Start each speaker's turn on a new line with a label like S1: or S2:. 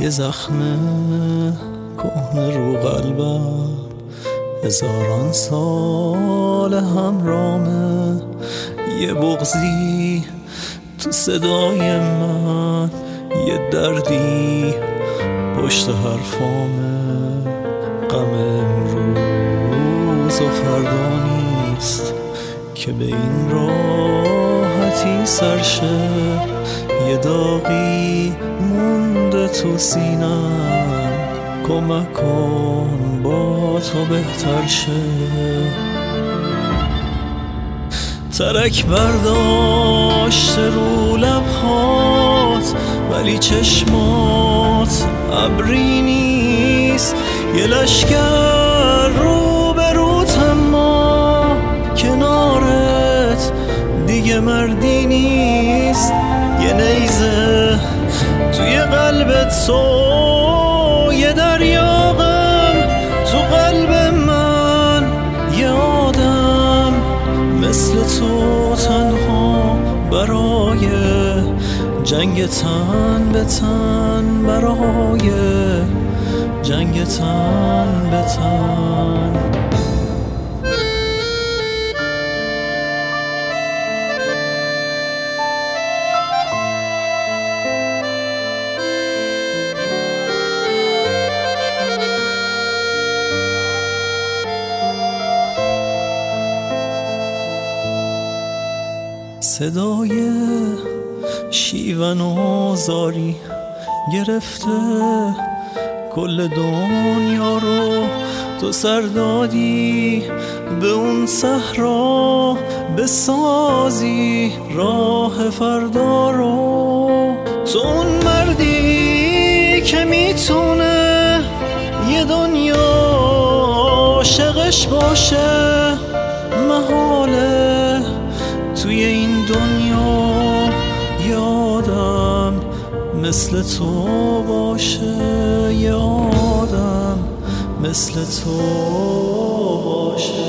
S1: یه زخم کهنه رو قلبم، هزاران سال همرامه. یه بغضی تو صدای من، یه دردی پشت حرفامه. غم امروز و فردا نیست که به این راحتی سرشه. یه داغی مونده تو سینم، کمک کن با تو بهتر شه. ترک برداشت رو لبهات، ولی چشمات ابری نیست. یه لشکر رو به روت، اما کنارت دیگه مردی نیست. یه نیزه توی قلبت تو، یه دریا غم تو قلب من. یه آدم مثل تو تنها برای جنگ تن به تن، برای جنگ تن به تن. صدای شیون و زاری گرفته کل دنیا رو. تو سر دادی به اون صحرا، بسازی راه فردا رو. تو اون مردی که میتونه یه دنیا عاشقش باشه. محاله توی این دنیا یه آدم مثل تو باشه. یه آدم مثل تو باشه.